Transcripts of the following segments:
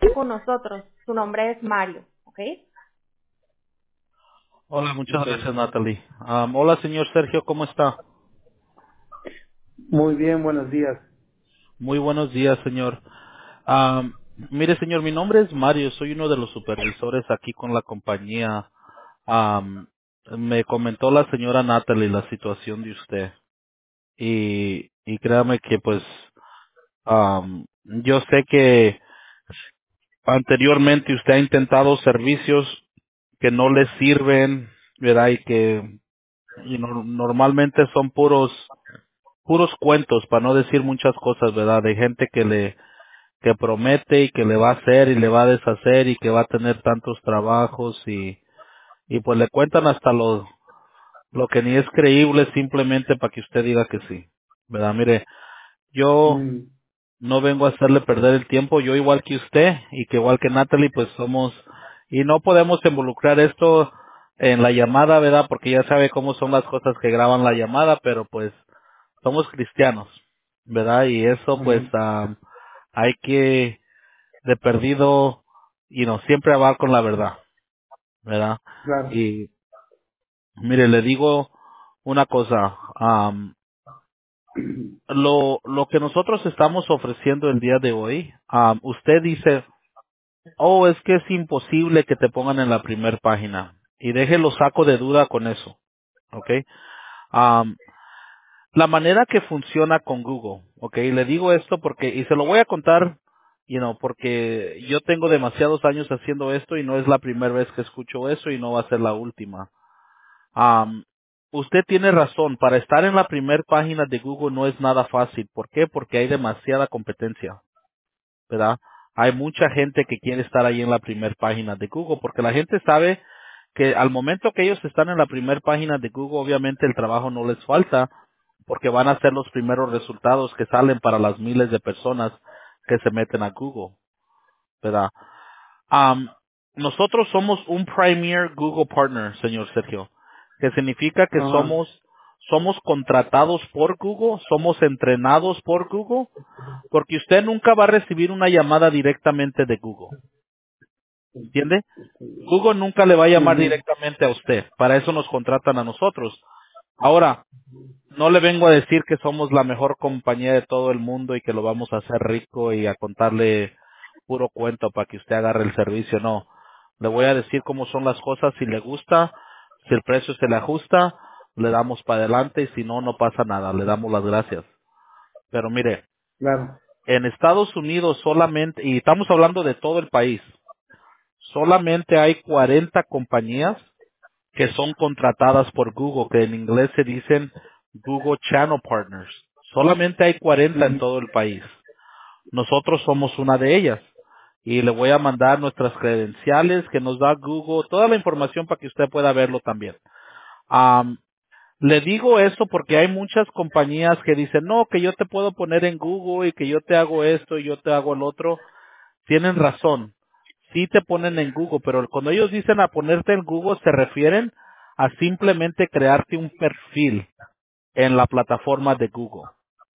está con nosotros. Su nombre es Mario, ¿ok? Hola, muchas Ok. gracias, Natalie. Hola, señor Sergio, ¿cómo está? Muy bien, buenos días. Muy buenos días, señor. Mire, señor, mi nombre es Mario, soy uno de los supervisores aquí con la compañía. Me comentó la señora Natalie la situación de usted y créame que pues yo sé que anteriormente usted ha intentado servicios que no le sirven, ¿verdad? Y que normalmente son puros cuentos, para no decir muchas cosas, ¿verdad? De gente que promete y que le va a hacer y le va a deshacer y que va a tener tantos trabajos y pues le cuentan hasta lo que ni es creíble simplemente para que usted diga que sí, ¿verdad? Mire, yo Mm, no vengo a hacerle perder el tiempo, yo igual que usted y que igual que Natalie, pues somos, y no podemos involucrar esto en la llamada, ¿verdad? Porque ya sabe cómo son las cosas que graban la llamada, pero pues somos cristianos, ¿verdad? Y eso pues ujú, hay que de perdido siempre hablar con la verdad, ¿verdad? claro. Y mire, le digo una cosa, lo que nosotros estamos ofreciendo el día de hoy, usted dice, oh, es que es imposible que te pongan en la primer página y déjelo saco de duda con eso, ¿ok? Am, la manera que funciona con Google, ¿ok? Le digo esto porque, y se lo voy a contar, porque yo tengo demasiados años haciendo esto y no es la primera vez que escucho eso y no va a ser la última. Am, usted tiene razón, para estar en la primera página de Google no es nada fácil. ¿Por qué? Porque hay demasiada competencia, ¿verdad? Hay mucha gente que quiere estar ahí en la primera página de Google porque la gente sabe que al momento que ellos están en la primera página de Google, obviamente el trabajo no les falta porque van a ser los primeros resultados que salen para las miles de personas que se meten a Google, ¿verdad? Am, nosotros somos un Premier Google Partner, señor Sergio, que significa que Ajá, somos contratados por Google, somos entrenados por Google, porque usted nunca va a recibir una llamada directamente de Google, ¿entiende? Google nunca le va a llamar ujú, directamente a usted, para eso nos contratan a nosotros. Ahora, no le vengo a decir que somos la mejor compañía de todo el mundo y que lo vamos a hacer rico y a contarle puro cuento para que usted agarre el servicio, no. Le voy a decir cómo son las cosas, si le gusta, si el precio se le ajusta, le damos para adelante y si no, no pasa nada, le damos las gracias. Pero mire, claro. en Estados Unidos solamente, y estamos hablando de todo el país, solamente hay 40 compañías que son contratadas por Google, que en inglés se dicen Google Channel Partners. Solamente hay 40 en Ujú, todo el país. Nosotros somos una de ellas. Y le voy a mandar nuestras credenciales que nos da Google, toda la información para que usted pueda verlo también. Am, le digo eso porque hay muchas compañías que dicen, no, que yo te puedo poner en Google y que yo te hago esto y yo te hago el otro. Tienen razón. Sí te ponen en Google, pero cuando ellos dicen a ponerte en Google se refieren a simplemente crearte un perfil en la plataforma de Google.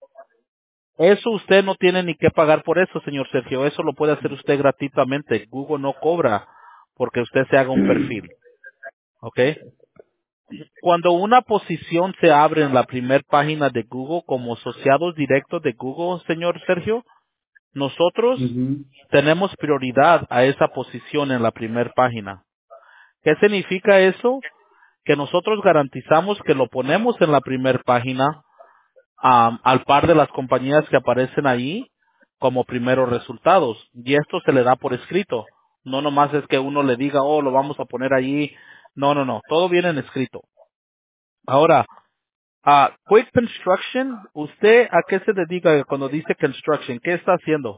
Eso usted no tiene ni que pagar por eso, señor Sergio. Eso lo puede hacer usted gratuitamente. Google no cobra porque usted se haga un perfil. ¿Ok? Cuando una posición se abre en la primera página de Google como asociados directos de Google, señor Sergio, nosotros ujú, tenemos prioridad a esa posición en la primera página. ¿Qué significa eso? Que nosotros garantizamos que lo ponemos en la primera página al par de las compañías que aparecen ahí como primeros resultados. Y esto se le da por escrito. No nomás es que uno le diga, oh, lo vamos a poner allí. No, no, no. Todo viene en escrito. Ahora, Quick Construction, ¿usted a qué se dedica cuando dice construction? ¿Qué está haciendo?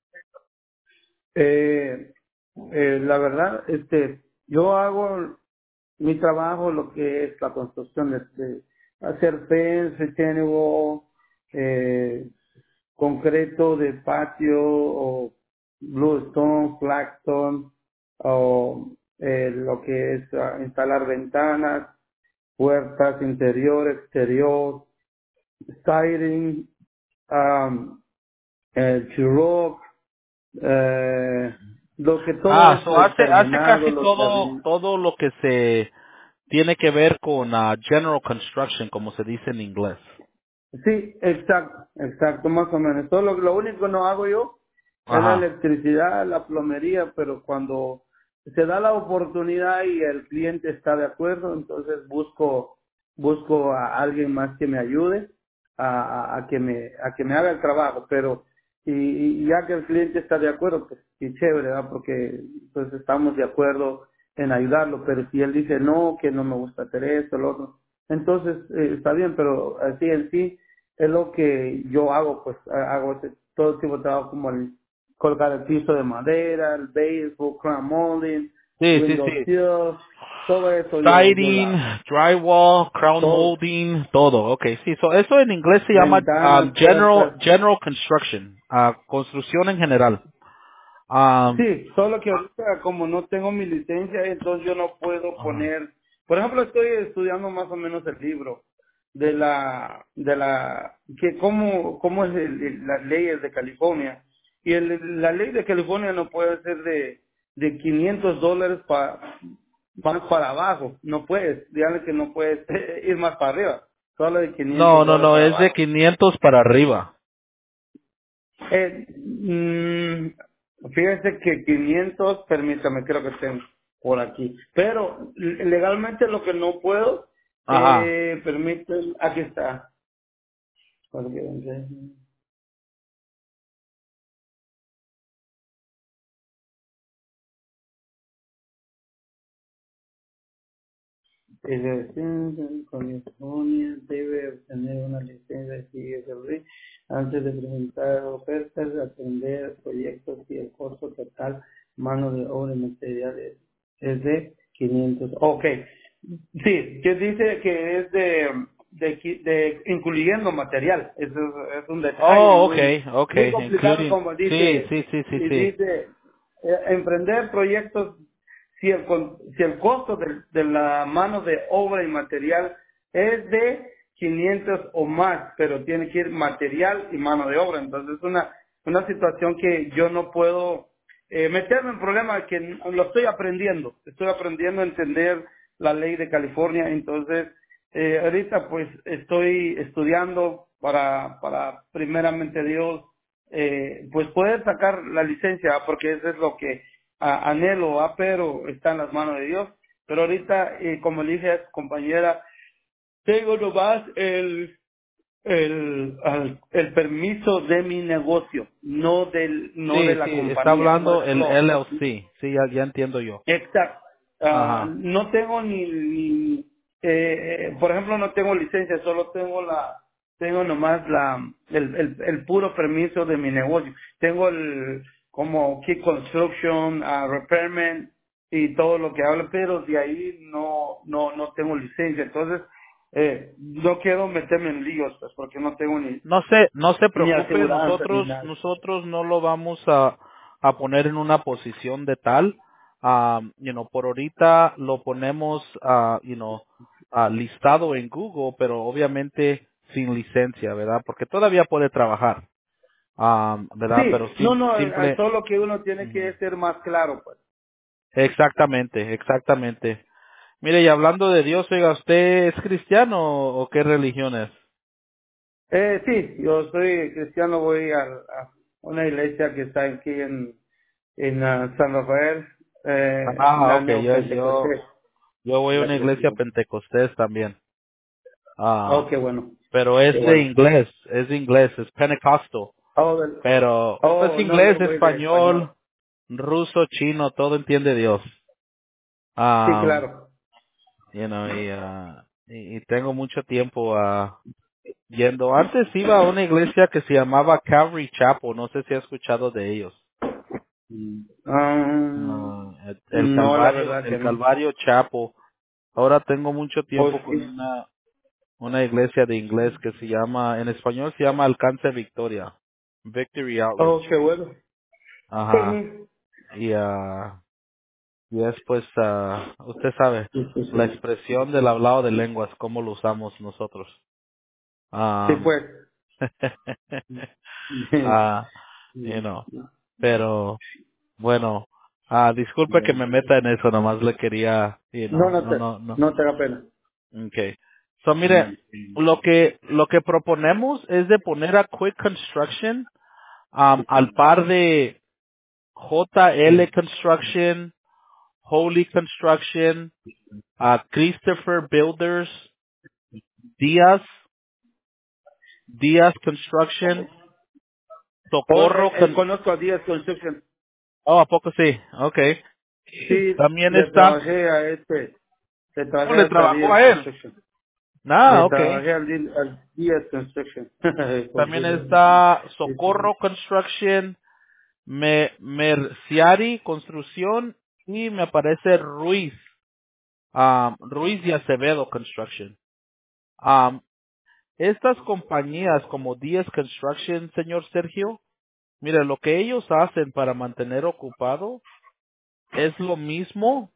eh, la verdad, yo hago mi trabajo, lo que es la construcción, hacer fence, retaining wall, concreto de patio o bluestone, flagstone, o lo que es instalar ventanas, puertas interior, exterior, siding, el Chiroc, lo que todo es Hace determinado, casi lo que todo lo que se tiene que ver con general construction, como se dice en inglés. sí, exacto, más o menos. Todo lo único que no hago yo es la Ajá. electricidad, la plomería, pero cuando se da la oportunidad y el cliente está de acuerdo, entonces busco a alguien más que me ayude a que me haga el trabajo, pero y ya que el cliente está de acuerdo, pues sí, chévere, ¿verdad? Porque pues estamos de acuerdo en ayudarlo, pero si él dice no, que no me gusta hacer esto, lo otro, entonces está bien, pero así en sí es lo que yo hago, pues hago todo tipo de trabajo como el colgar el piso de madera, el baseboard, crown molding, Sí, sí, window sí. sills, todo eso yo lo Siding, hago, drywall, crown todo, molding, todo. Okay, sí. Eso en inglés se llama ventanas, general puertas. general construction, construcción en general. Um, Sí, solo que ahorita como no tengo mi licencia, entonces yo no puedo ajá. poner, por ejemplo, estoy estudiando más o menos el libro que cómo es las leyes de California. Y la ley de California no puede ser de $500 más para abajo, no puedes, dígale que no puedes ir más para arriba, solo de No, quinientos no, dólares no, para es de abajo. 500 para arriba. Fíjense que 500, permítame, creo que tengo por aquí. Pero legalmente lo que no puedo, Ajá. permiten, aquí está. El residente de California debe obtener una licencia de CSRB antes de presentar ofertas, atender proyectos y el costo total mano de obra y materiales es de 500. Ok. Sí, que dice que es de incluyendo material. Eso es un detalle Oh, muy, okay, muy okay, complicado including. como Sí, dice, sí, sí, sí, y sí. dice emprender proyectos si el costo de la mano de obra y material es de 500 o más, pero tiene que ir material y mano de obra. Entonces es una situación que yo no puedo meterme en problemas que lo estoy aprendiendo a entender la ley de California. Entonces ahorita pues estoy estudiando para primeramente Dios pues poder sacar la licencia, porque eso es lo que anhelo, pero está en las manos de Dios. Pero ahorita, como le dije a su compañera, tengo nomás el permiso de mi negocio, no de Sí, la sí, está compañía, no hablando del el club. LLC. Sí, ya entiendo yo. Exacto. Ajá. No tengo por ejemplo, no tengo licencia, solo tengo nomás el puro permiso de mi negocio. Tengo como Key Construction, Repairman y todo lo que habla, pero de ahí no tengo licencia. Entonces, no quiero meterme en líos, pues, porque no tengo No se ni preocupe, aseguranza ni nada. nosotros no lo vamos a poner en una posición de tal. Por ahorita lo ponemos, listado en Google, pero obviamente sin licencia, ¿verdad? Porque todavía puede trabajar, ¿verdad? Sí, Pero no, simple, solo que uno tiene ujú. que ser más claro, pues. Exactamente, exactamente. Mire, y hablando de Dios, oiga, ¿usted es cristiano o qué religión es? Sí, yo soy cristiano, voy a una iglesia que está aquí en San Rafael, la Okay, Neopentecostés. yo voy a La una iglesia cristiana. pentecostés también. Oh, Ah, qué bueno, pero qué es bueno. inglés, es pentecostal. Pero pues No, inglés, yo voy de español, español. ruso, chino, todo entiende Dios. Sí, Um, claro. y tengo mucho tiempo yendo. Antes iba a una iglesia que se llamaba Calvary Chapel, no sé si ha escuchado de ellos. No, la verdad El que no. Calvario Chapel. Ahora tengo mucho Oh, tiempo con sí. una iglesia de inglés que se llama, en español se llama Alcance Victoria, Victory Outreach. Oh, qué bueno. Ajá. Y, y es pues, usted sabe, Sí, sí, la sí. expresión del hablado de lenguas, cómo lo usamos nosotros. Sí, Um, pues. ah, you know, pero bueno, Disculpe que me meta en eso, nomás le quería, No, no. no te da pena. Okay. So, mire, lo que proponemos es de poner a Quick Construction, al par de JL Construction, Holy Construction, Christopher Builders, Díaz Construction, Oh, Socorro, conozco a Díaz Construction. ¿a poco sí? Okay. Sí, También le está, trabajé a le ¿cómo trabajé le hasta trabajó Díaz a él? Construction. Le Okay. trabajé al Díaz Construction. Por También decirlo está así. Socorro Construction, Merciari Construcción y me aparece Ruiz y Acevedo Construction. Um, estas compañías como Díaz Construction, señor Sergio, mire, lo que ellos hacen para mantener ocupado es lo mismo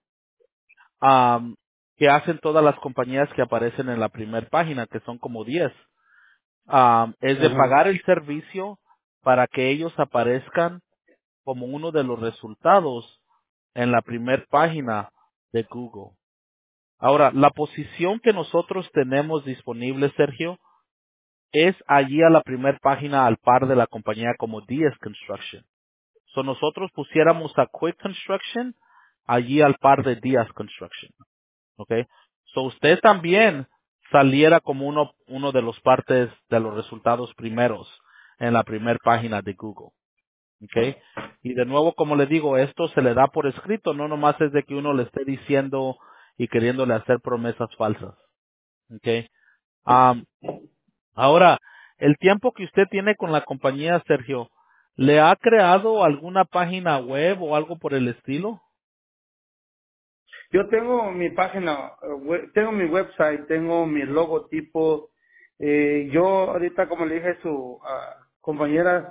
que hacen todas las compañías que aparecen en la primera página, que son como 10. Es de Ajá. pagar el servicio para que ellos aparezcan como uno de los resultados en la primera página de Google. Ahora, la posición que nosotros tenemos disponible, Sergio, es allí a la primera página al par de la compañía como Díaz Construction. So nosotros pusiéramos a Quick Construction allí al par de Díaz Construction. Okay. So usted también saliera como uno de los partes de los resultados primeros en la primera página de Google. Okay. Y de nuevo, como le digo, esto se le da por escrito, no nomás es de que uno le esté diciendo y queriéndole hacer promesas falsas. Okay. Am, Ahora, el tiempo que usted tiene con la compañía, Sergio, ¿le ha creado alguna página web o algo por el estilo? Yo tengo mi página, tengo mi website, tengo mi logotipo. Yo ahorita, como le dije a su compañera,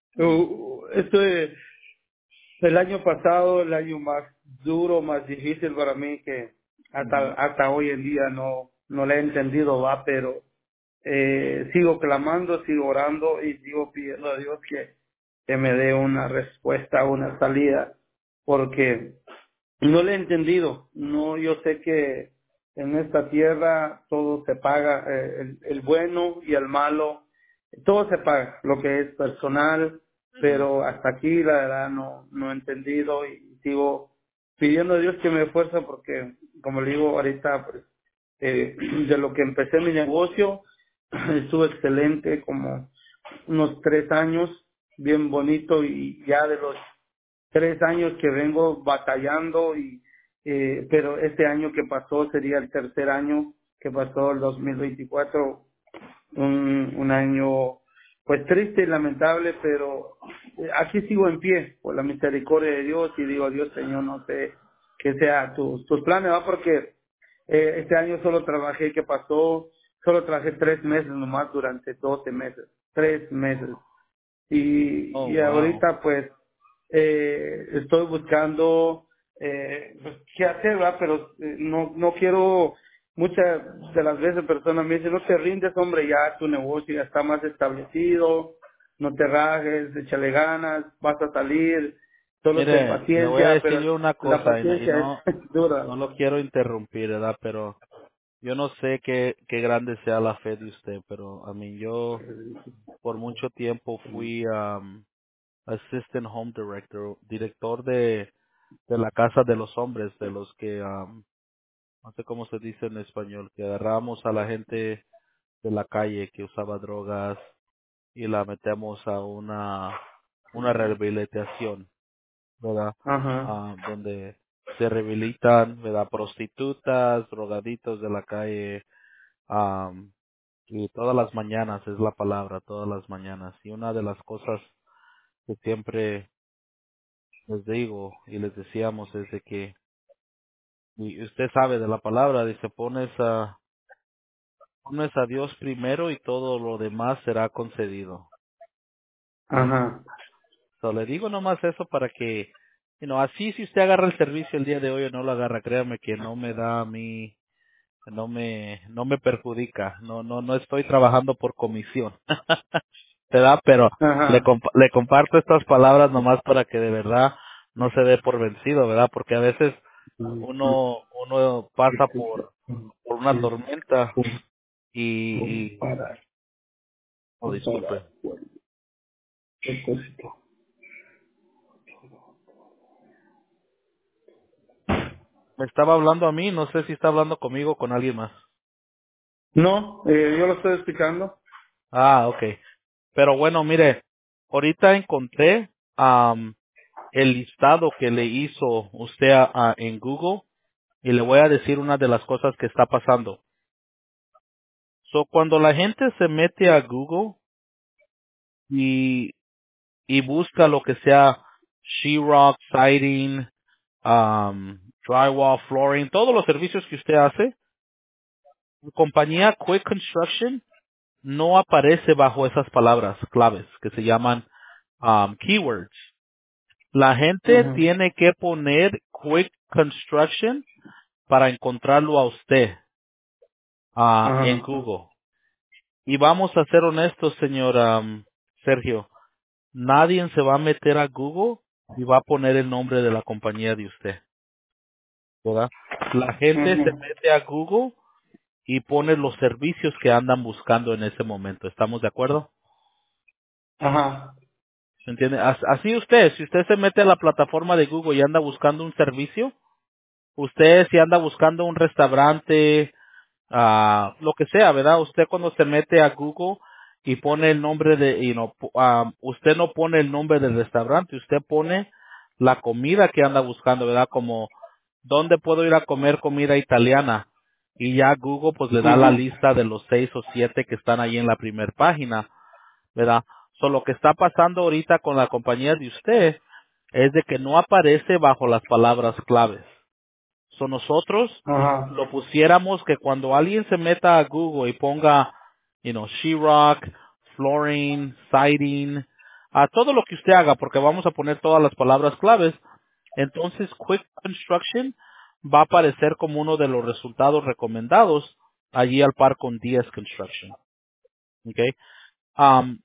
este el año pasado, el año más duro, más difícil para mí, que Ujú. hasta hoy en día no le he entendido, va, pero sigo clamando, sigo orando y sigo pidiendo a Dios que me dé una respuesta, una salida, porque no le he entendido. No, yo sé que en esta tierra todo se paga, el bueno y el malo, todo se paga, lo que es personal, pero hasta aquí la verdad no he entendido y sigo pidiendo a Dios que me esfuerce porque, como le digo ahorita, pues, de lo que empecé mi negocio, estuvo excelente, como unos 3 años, bien bonito, y ya de los 3 años que vengo batallando, pero este año que pasó sería el tercer año que pasó, el 2024, un año pues triste y lamentable, pero aquí sigo en pie por la misericordia de Dios y digo, Dios, Señor, no sé qué sea tus planes, ¿va? Porque este año solo trabajé, que pasó, solo trabajé 3 meses nomás durante 12 meses, 3 meses. Oh, Y wow. ahorita pues estoy buscando pues, qué hacer, ¿verdad? Pero no quiero, muchas de las veces personas me dicen, no te rindes, hombre, ya tu negocio ya está más establecido, no te rajes, échale ganas, vas a salir, solo ten Mire, le voy a paciencia, decir pero yo una la cosa y paciencia no, es dura. no lo quiero interrumpir, ¿verdad? Pero yo no sé qué grande sea la fe de usted, pero a mí yo por mucho tiempo fui Assistant Home Director, director de la casa de los hombres, de los que, no sé cómo se dice en español, que agarramos a la gente de la calle que usaba drogas y la metemos a una rehabilitación, ¿verdad? Ajá, Donde se rehabilitan, ¿verdad? Prostitutas, drogaditos de la calle, am, y todas las mañanas es la palabra, todas las mañanas. Y una de las cosas que siempre les digo y les decíamos es de que, y usted sabe de la palabra, dice, pones a Dios primero y todo lo demás será concedido. ¿Sí? ajá, So, le digo nomás eso para que, así si usted agarra el servicio el día de hoy o no lo agarra, créame que no me da a mí, no me perjudica, no estoy trabajando por comisión, ¿verdad? Pero ajá, le comparto estas palabras nomás para que de verdad no se dé por vencido, ¿verdad? Porque a veces uno pasa por una tormenta y oh, disculpe. Me estaba hablando a mí, no sé si está hablando conmigo o con alguien más. No, yo lo estoy explicando. Ah, okay. Pero bueno, mire, ahorita encontré el listado que le hizo usted en Google y le voy a decir una de las cosas que está pasando. So, cuando la gente se mete a Google y, y busca lo que sea sheetrock, siding, drywall, flooring, todos los servicios que usted hace, la compañía Quick Construction no aparece bajo esas palabras claves que se llaman keywords. La gente Ujú, tiene que poner Quick Construction para encontrarlo a usted en Ajá. Google. Y vamos a ser honestos, señor Sergio. Nadie se va a meter a Google y va a poner el nombre de la compañía de usted, ¿verdad? La gente se Ujú, mete a Google y pone los servicios que andan buscando en ese momento. ¿Estamos de acuerdo? Ajá. ¿Me entiende? Así usted, si usted se mete a la plataforma de Google y anda buscando un servicio, usted si anda buscando un restaurante, lo que sea, ¿verdad? Usted cuando se mete a Google y pone el nombre de, usted no pone el nombre del restaurante, usted pone la comida que anda buscando, ¿verdad? Como, ¿dónde puedo ir a comer comida italiana? Y ya Google pues le da la Ujú, lista de los 6 o 7 que están ahí en la primera página, ¿verdad? So, lo que está pasando ahorita con la compañía de usted es de que no aparece bajo las palabras claves. So, nosotros ajá. lo pusiéramos que cuando alguien se meta a Google y ponga, sheetrock, flooring, siding, a todo lo que usted haga, porque vamos a poner todas las palabras claves, entonces Quick Construction va a aparecer como uno de los resultados recomendados allí al par con DS Construction. Okay. Um,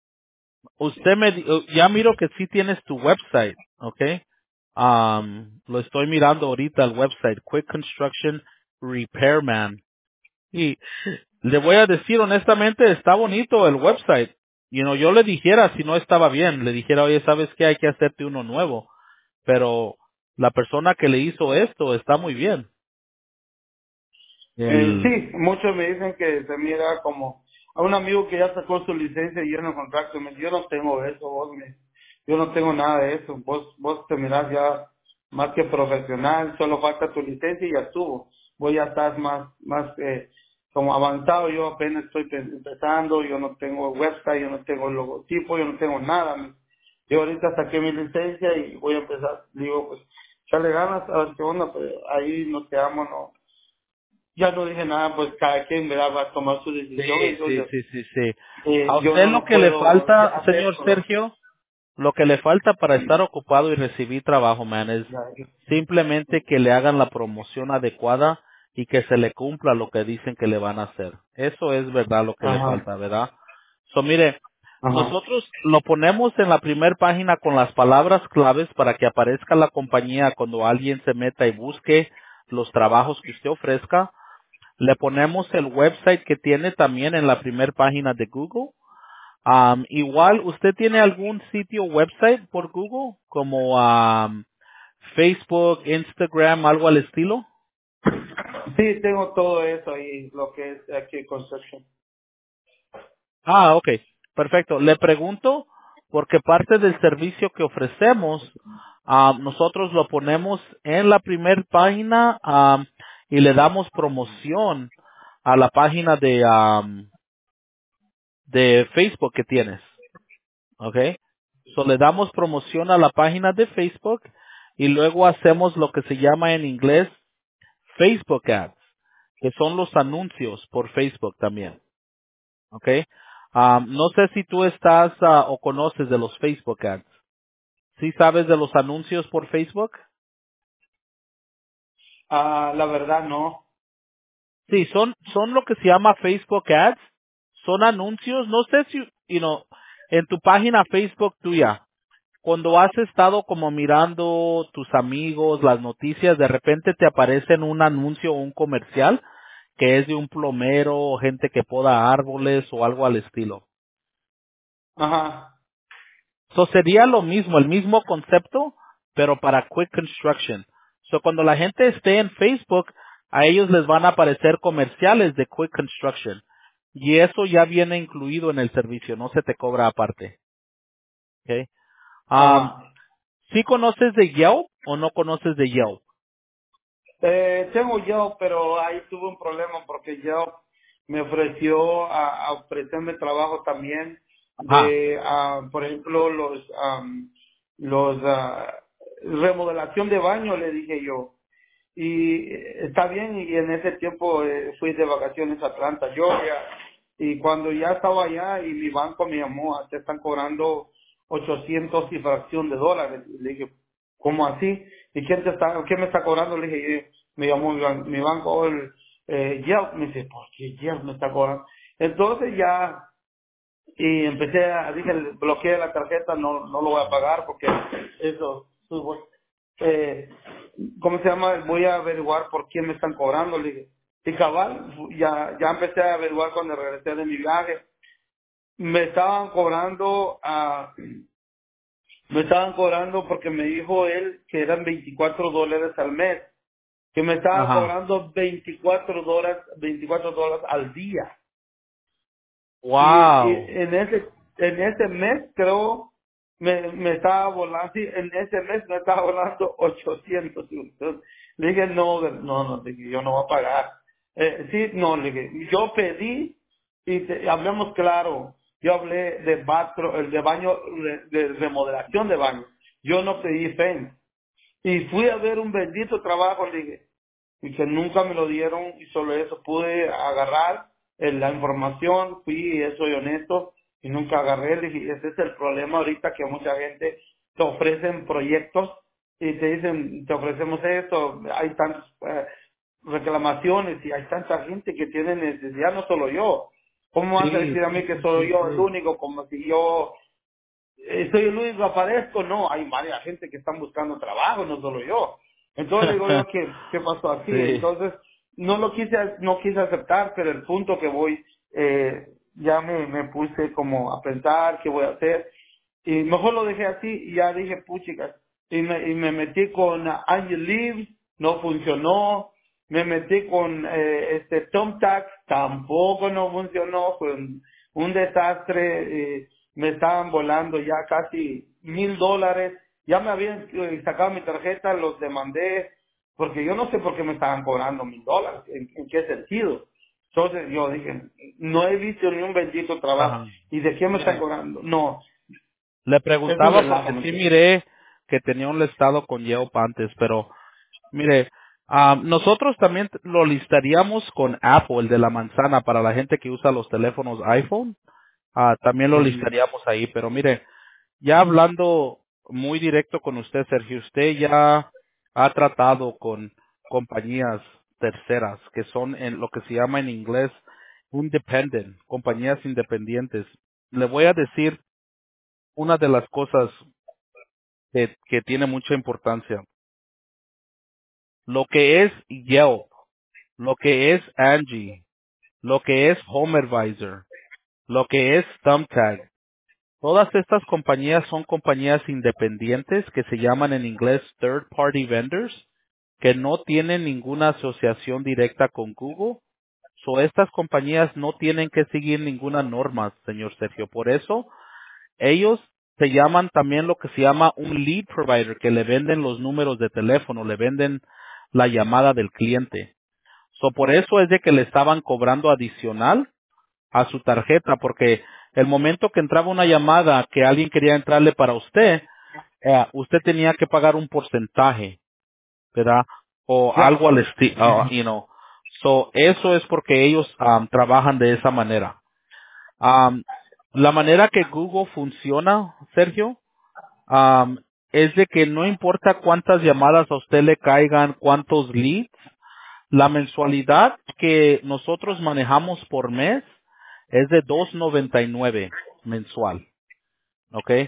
ya miro que sí tienes tu website, okay. Lo estoy mirando ahorita el website, Quick Construction Repairman. Y le voy a decir honestamente, está bonito el website. Yo le dijera si no estaba bien, le dijera, oye, ¿sabes qué? Hay que hacerte uno nuevo. Pero la persona que le hizo esto está muy bien. El, Sí, muchos me dicen que se mira como a un amigo que ya sacó su licencia y yo en el contrato. Yo no tengo eso, yo no tengo nada de eso. Vos te mirás ya más que profesional, solo falta tu licencia y ya estuvo. Vos ya estás más como avanzado. Yo apenas estoy empezando, yo no tengo website, yo no tengo logotipo, yo no tengo nada. Yo ahorita saqué mi licencia y voy a empezar. Digo, pues, echarle ganas a ver qué onda, pues ahí nos quedamos, no, ya no dije nada, pues cada quien ¿verdad? Va a tomar su sí, decisión, sí, entonces sí, sí, sí. A yo usted no lo lo que le puedo falta, hacer señor por... Sergio, lo que le falta para estar ocupado y recibir trabajo, man, es simplemente que le hagan la promoción adecuada y que se le cumpla lo que dicen que le van a hacer. Eso es verdad lo que le Ajá, falta, ¿verdad? So, mire, ajá, nosotros lo ponemos en la primera página con las palabras claves para que aparezca la compañía cuando alguien se meta y busque los trabajos que usted ofrezca. Le ponemos el website que tiene también en la primera página de Google. Igual, ¿usted tiene algún sitio website por Google? Como Facebook, Instagram, algo al estilo. sí, tengo todo eso ahí, lo que es aquí construction. Ah, ok. Perfecto. Le pregunto porque parte del servicio que ofrecemos, nosotros lo ponemos en la primera página y le damos promoción a la página de Facebook que tienes. ¿Ok? So le damos promoción a la página de Facebook y luego hacemos lo que se llama en inglés Facebook Ads, que son los anuncios por Facebook también. ¿Ok? No sé si tú estás o conoces de los Facebook Ads. ¿Sí sabes de los anuncios por Facebook? La verdad no. Sí, son lo que se llama Facebook Ads. Son anuncios. No sé si, en tu página Facebook tuya, cuando has estado como mirando tus amigos, las noticias, de repente te aparece en un anuncio o un comercial que es de un plomero o gente que poda árboles o algo al estilo. Ajá. So sería lo mismo, el mismo concepto, pero para quick construction. So cuando la gente esté en Facebook, a ellos les van a aparecer comerciales de quick construction. Y eso ya viene incluido en el servicio, no se te cobra aparte. Okay. Ajá. ¿Sí conoces de Yelp o no conoces de Yelp? Tengo yo, pero ahí tuve un problema porque yo me ofreció a ofrecerme trabajo también Ajá. de, por ejemplo, los remodelación de baño, le dije yo. Y está bien, y en ese tiempo fui de vacaciones a Atlanta, Georgia, y cuando ya estaba allá y mi banco me llamó, te están cobrando 800 y fracción de dólares. Y le dije, ¿cómo así? ¿Y quién me está cobrando? Le dije, me llamó mi banco, Yelp. Me dice, ¿por qué Yelp me está cobrando? Entonces ya, y dije, bloqueé la tarjeta, no lo voy a pagar porque eso, eh, ¿cómo se llama? Voy a averiguar por quién me están cobrando, le dije. Y cabal, ya empecé a averiguar cuando regresé de mi viaje. Me estaban cobrando, porque me dijo él que eran $24 al mes, que me estaban Ajá. cobrando $24 al día. Y Wow. en ese mes creo me estaba volando, sí, en ese mes me estaba volando 800. Entonces, le dije, no, le dije, yo no voy a pagar. Sí, no, le dije, yo pedí y hablemos claro, yo hablé de baño, de remodelación de baño. Yo no pedí fence. Y fui a ver un bendito trabajo, le dije, y que nunca me lo dieron y solo eso pude agarrar la información, fui, soy honesto, y nunca agarré, le dije, ese es el problema ahorita que mucha gente te ofrecen proyectos y te dicen, te ofrecemos esto, hay tantas reclamaciones y hay tanta gente que tiene necesidad, no solo yo. ¿Cómo vas a Sí, decir a sí, mí que sí, soy sí, yo el sí. único, como si yo soy el único que aparezco? No, hay varias gente que están buscando trabajo, no solo yo. Entonces le digo yo, ¿qué pasó aquí? Sí. Entonces no quise aceptar, pero el punto que voy, ya me puse como a pensar qué voy a hacer, y mejor lo dejé así y ya dije, puchicas, y me metí con Angel Leaves, no funcionó. Me metí con Thumbtack, tampoco no funcionó, fue un desastre. Me estaban volando ya casi $1,000. Ya me habían sacado mi tarjeta, los demandé, porque yo no sé por qué me estaban cobrando $1,000, en qué sentido. Entonces yo dije, no he visto ni un bendito trabajo. Ajá. ¿Y de qué me están cobrando? No, Le es un preguntaba relajo, porque ¿me sí entiendes? miré que tenía un listado con Yelp antes, pero mire, nosotros también lo listaríamos con Apple, el de la manzana, para la gente que usa los teléfonos iPhone. También lo Ujú. listaríamos ahí, pero mire, ya hablando muy directo con usted, Sergio, usted ya ha tratado con compañías terceras, que son en lo que se llama en inglés independent, compañías independientes. Le voy a decir una de las cosas que tiene mucha importancia. Lo que es Yelp, lo que es Angie, lo que es Home Advisor, lo que es Thumbtack, todas estas compañías son compañías independientes que se llaman en inglés third party vendors, que no tienen ninguna asociación directa con Google. So estas compañías no tienen que seguir ninguna norma, señor Sergio. Por eso ellos se llaman también lo que se llama un lead provider, que le venden los números de teléfono, le venden la llamada del cliente. So por eso es de que le estaban cobrando adicional a su tarjeta, porque el momento que entraba una llamada que alguien quería entrarle para usted, usted tenía que pagar un porcentaje, ¿verdad? O algo al Claro. estilo, So, eso es porque ellos trabajan de esa manera. Um, la manera que Google funciona, Sergio, um, es de que no importa cuántas llamadas a usted le caigan, cuántos leads, la mensualidad que nosotros manejamos por mes es de $2.99 mensual, ¿ok?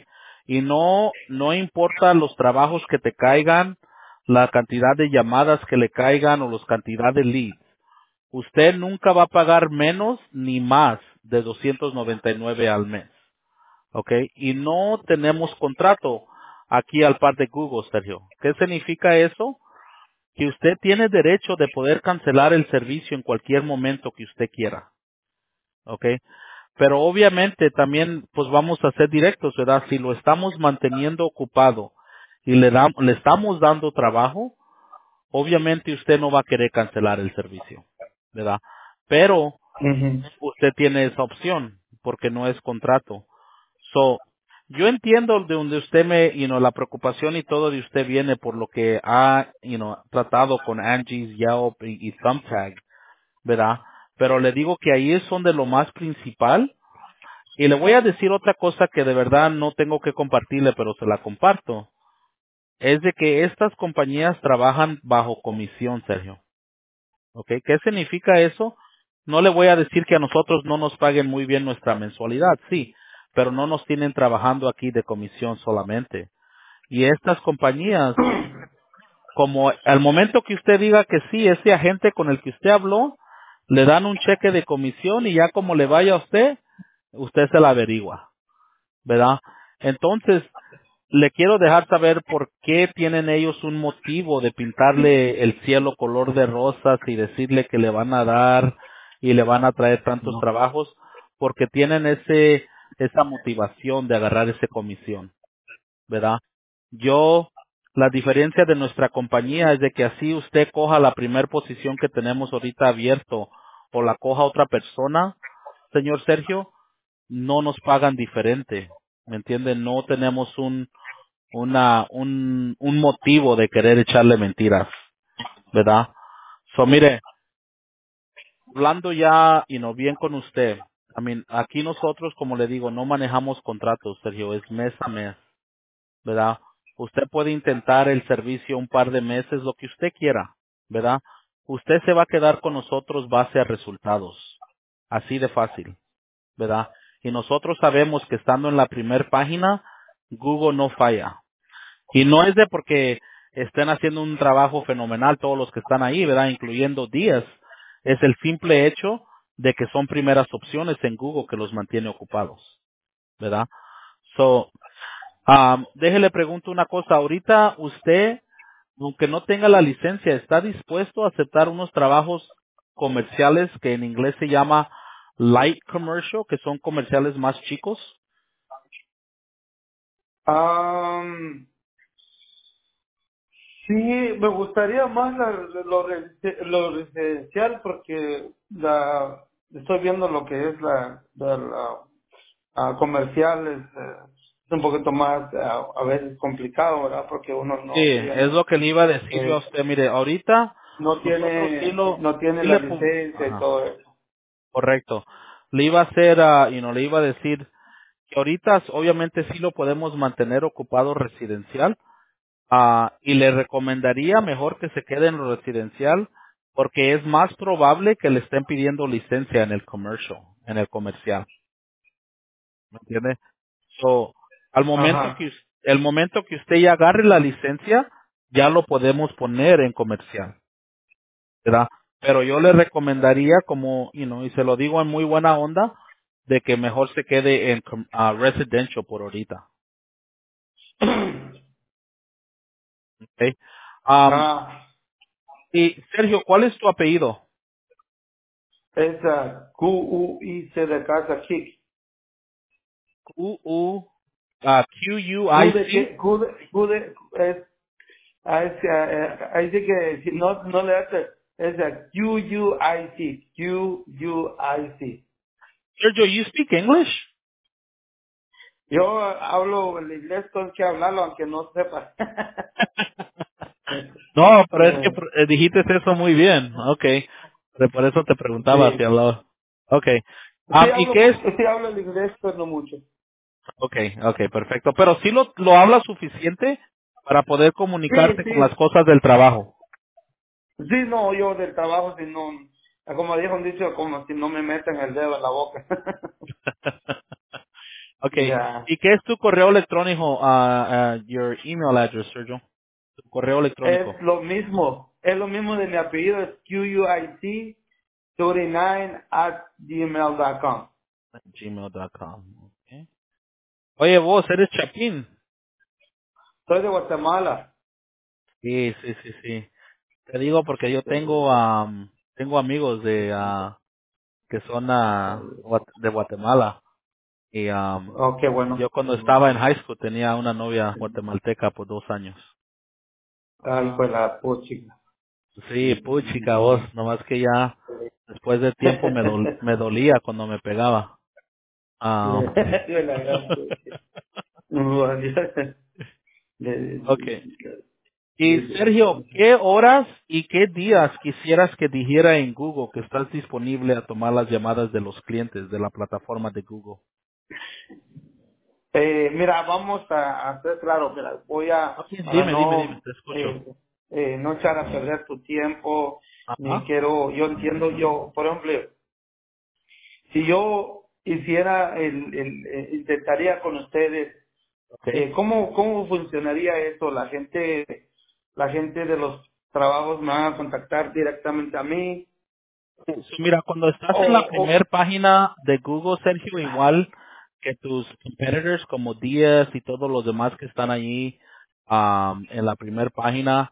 Y no importa los trabajos que te caigan, la cantidad de llamadas que le caigan o la cantidad de leads. Usted nunca va a pagar menos ni más de 299 al mes. ¿Ok? Y no tenemos contrato aquí al par de Google, Sergio. ¿Qué significa eso? Que usted tiene derecho de poder cancelar el servicio en cualquier momento que usted quiera. ¿Ok? Pero obviamente también pues vamos a ser directos, ¿verdad? Si lo estamos manteniendo ocupado y le estamos dando trabajo, obviamente usted no va a querer cancelar el servicio, ¿verdad? Pero Ujú. usted tiene esa opción porque no es contrato. So, yo entiendo de donde usted la preocupación y todo de usted viene por lo que ha, tratado con Angie's, Yelp y Thumbtack, ¿verdad? Pero le digo que ahí es donde lo más principal. Y le voy a decir otra cosa que de verdad no tengo que compartirle, pero se la comparto. Es de que estas compañías trabajan bajo comisión, Sergio. ¿Ok? ¿Qué significa eso? No le voy a decir que a nosotros no nos paguen muy bien nuestra mensualidad, sí, pero no nos tienen trabajando aquí de comisión solamente. Y estas compañías, como al momento que usted diga que sí, ese agente con el que usted habló, le dan un cheque de comisión y ya como le vaya a usted, usted se la averigua, ¿verdad? Entonces, le quiero dejar saber por qué tienen ellos un motivo de pintarle el cielo color de rosas y decirle que le van a dar y le van a traer tantos trabajos, porque tienen esa motivación de agarrar esa comisión, ¿verdad? La diferencia de nuestra compañía es de que así usted coja la primer posición que tenemos ahorita abierto o la coja otra persona, señor Sergio, no nos pagan diferente, ¿me entiende? No tenemos un motivo de querer echarle mentiras, ¿verdad? So, mire, hablando ya, bien con usted, aquí nosotros, como le digo, no manejamos contratos, Sergio, es mes a mes, ¿verdad? Usted puede intentar el servicio un par de meses, lo que usted quiera, ¿verdad? Usted se va a quedar con nosotros base a resultados, así de fácil, ¿verdad? Y nosotros sabemos que estando en la primer página, Google no falla. Y no es de porque estén haciendo un trabajo fenomenal todos los que están ahí, ¿verdad? Incluyendo Díaz. Es el simple hecho de que son primeras opciones en Google que los mantiene ocupados, ¿verdad? So, déjele pregunto una cosa. Ahorita usted, aunque no tenga la licencia, ¿está dispuesto a aceptar unos trabajos comerciales que en inglés se llama light commercial, que son comerciales más chicos? Am, sí, me gustaría más lo residencial porque estoy viendo lo que es comerciales, es un poquito más a veces complicado, ¿verdad? Porque uno Sí, no es tiene lo que le iba a decir yo a eh, usted. Mire, ahorita no nosotros tiene no tiene sí la le, licencia y ajá, todo eso. correcto. Le iba a hacer, le iba a decir que ahorita obviamente sí lo podemos mantener ocupado residencial, y le recomendaría mejor que se quede en lo residencial porque es más probable que le estén pidiendo licencia en el comercial, ¿me entiende? So, Ajá. el momento que usted ya agarre la licencia, ya lo podemos poner en comercial, ¿verdad? Pero yo le recomendaría como, y se lo digo en muy buena onda, de que mejor se quede en residential por ahorita. ¿Ok? Um, Ah, y Sergio, ¿cuál es tu apellido? esa QUIC de casa, Kick. Q de QUIC. que, Q de, es, ahí sí que si no le hace, es a QUIC, QUIC. Sergio, you speak English? Yo hablo el inglés, tengo que hablarlo aunque no sepa. No, pero es que dijiste eso muy bien. Okay. Pero por eso te preguntaba si Sí, hablaba. Okay. sí ¿Y hablo qué es? mucho, sí hablo el inglés, pero no mucho. Okay, perfecto. Pero sí lo hablas suficiente para poder Sí, comunicarte con las sí, cosas del trabajo. sí, no, yo del trabajo, si no, como dijo un dicho, como si no me meten el dedo en la boca. Okay. Ya. ¿Y qué es tu correo electrónico? Your email address, Sergio. Tu correo electrónico. Es lo mismo de mi apellido, es QUIT39@gmail.com. Gmail.com. Okay. Oye, vos eres Chapín. Soy de Guatemala. Sí, sí, sí, sí. Te digo porque yo tengo amigos que son de Guatemala. Y Oh, qué bueno. yo cuando estaba en high school tenía una novia guatemalteca por 2 años. Ay, pues la puchica. Sí, puchica vos, nomás que ya después de tiempo me dolía cuando me pegaba. Um, De la gran puchica. No, okay. Y Sergio, ¿qué horas y qué días quisieras que dijera en Google que estás disponible a tomar las llamadas de los clientes de la plataforma de Google? Mira, vamos a hacer claro, mira, Okay, para dime, te escucho. no echar a perder tu tiempo, ni Ajá, yo entiendo, por ejemplo, si yo hiciera intentaría con ustedes, okay. ¿cómo funcionaría eso? La gente de los trabajos me van a contactar directamente a mí, So, mira, cuando estás en la o, primera página de Google, Sergio, igual que tus competitors como Díaz y todos los demás que están allí en la primera página,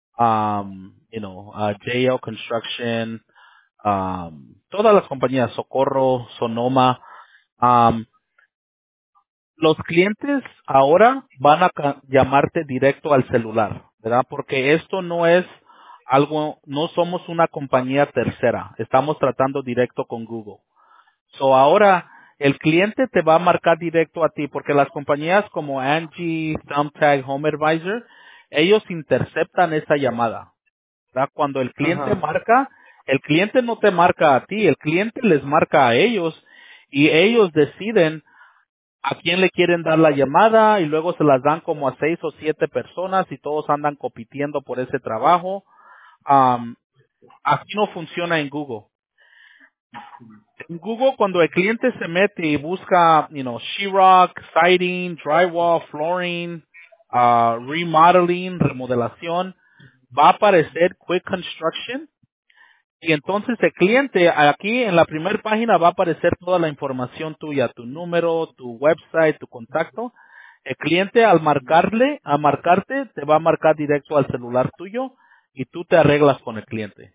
JL Construction, todas las compañías, Socorro, Sonoma, um, los clientes ahora van a llamarte directo al celular, ¿verdad? Porque esto no es algo, no somos una compañía tercera, estamos tratando directo con Google. So ahora el cliente te va a marcar directo a ti porque las compañías como Angie, Thumbtack, Home Advisor, ellos interceptan esa llamada, ¿verdad? Cuando el cliente ajá, marca, el cliente no te marca a ti, el cliente les marca a ellos y ellos deciden a quién le quieren dar la llamada y luego se las dan como a 6 o 7 personas y todos andan compitiendo por ese trabajo. Am, Así no funciona en Google. En Google, cuando el cliente se mete y busca, sheetrock, siding, drywall, flooring, remodeling, remodelación, va a aparecer Quick Construction. Y entonces el cliente aquí en la primera página va a aparecer toda la información tuya, tu número, tu website, tu contacto. El cliente a marcarte, te va a marcar directo al celular tuyo y tú te arreglas con el cliente.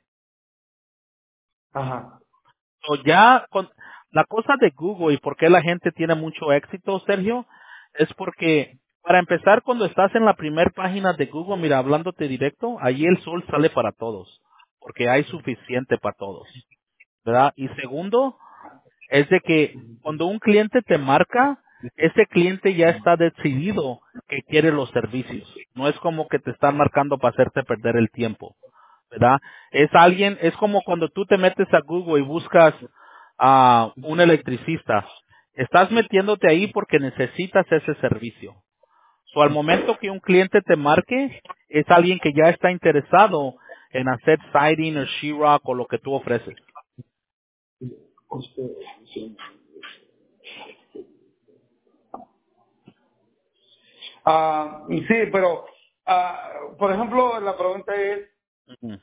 ajá, So, ya con la cosa de Google y por qué la gente tiene mucho éxito, Sergio, es porque para empezar cuando estás en la primera página de Google, mira, hablándote directo, allí el sol sale para todos, porque hay suficiente para todos, ¿verdad? Y segundo, es de que cuando un cliente te marca, ese cliente ya está decidido que quiere los servicios. No es como que te están marcando para hacerte perder el tiempo, ¿verdad? Es como cuando tú te metes a Google y buscas a un electricista. Estás metiéndote ahí porque necesitas ese servicio. So, al momento que un cliente te marque, es alguien que ya está interesado en hacer siding o sheetrock o lo que tú ofreces. sí, pero, por ejemplo, la pregunta es, Ujú.